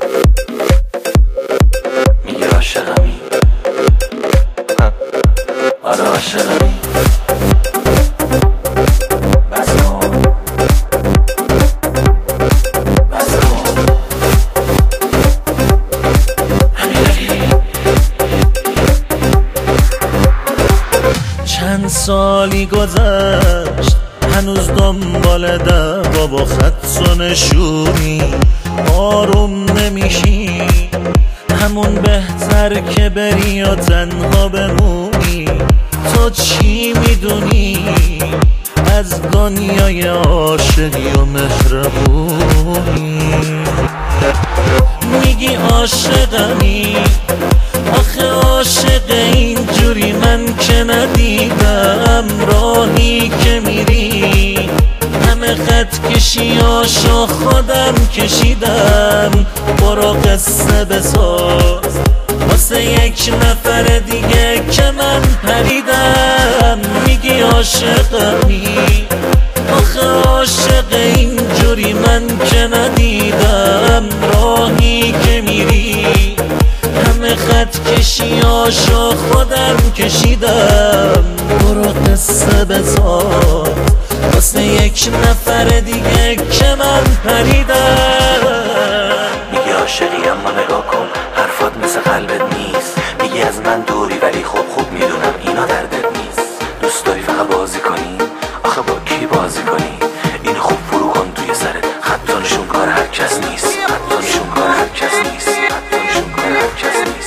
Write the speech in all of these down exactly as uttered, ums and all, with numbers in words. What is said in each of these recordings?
میگه عاشقمی، آره عاشقمی. بس کن بس کن امیرعلی. چند سالی گذشت هنوز دنبال دوا با خط و نشونی آروم نمیشی، همون بهتر که بری و تنها بمونی. تو چی میدونی از دنیای عاشقی و مهربونی؟ میگی عاشقمی، آخه عاشق اینجوری من که ندیدم. راهی که میری همه خط کشیاشو خودم کشیدم. برو قصه بساز واسه یک نفر دیگه که من پریدم. میگی عاشقمی، آخه عاشق اینجوری من که ندیدم. راهی که میری همه خط کشیاشو خودم کشیدم. برو قصه بساز واسه یک نفر دیگه که من پریدم. میگی عاشقی اما نگاه کن حرفات مثل قلبت نیست. میگی از من دوری ولی خوب خوب میدونم اینا دردت نیست. دوست داری فقط بازی کنی، آخه با کی بازی کنی؟ این خوب فرو کن توی سرت، خطانشون کار هر کس نیست. خطانشون کار هر کس نیست. خطانشون کار هر کس نیست.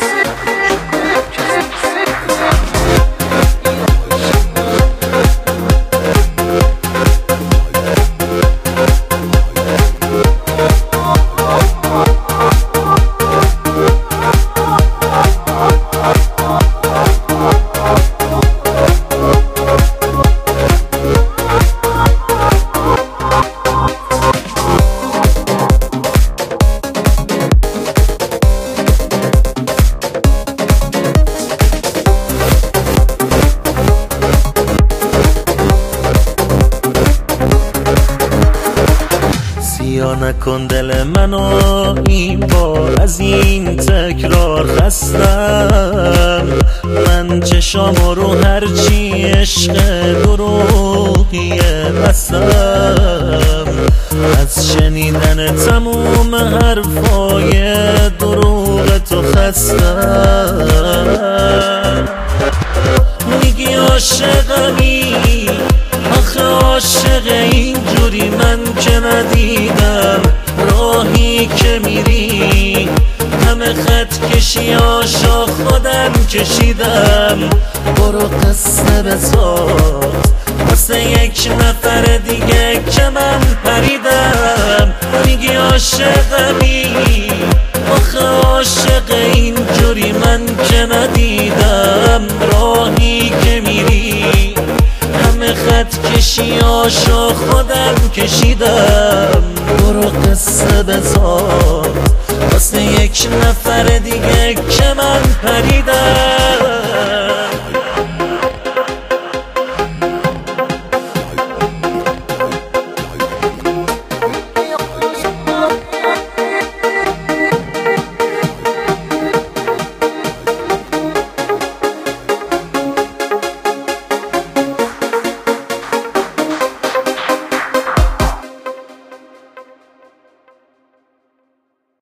یا نکن دل منو این بار، از این تکرار خستم. من چشامو رو هرچی عشق دروغیه بستم. از شنیدن تموم حرفای دروغ تو خستم. میگی عاشقمی، آخه عاشق اینجوری من که ندیدم. راهی که میری همه خط کشیاشو خودم کشیدم. برو قصه بساز واسه یک نفر دیگه که من پریدم. میگی عاشقمی، آخه عاشق اینجوری من که ندیدم. راهی که میری همه خط کشیاشو خودم کشیدم. برو قصه بساز واسه یک نفر دیگه که من پریدم.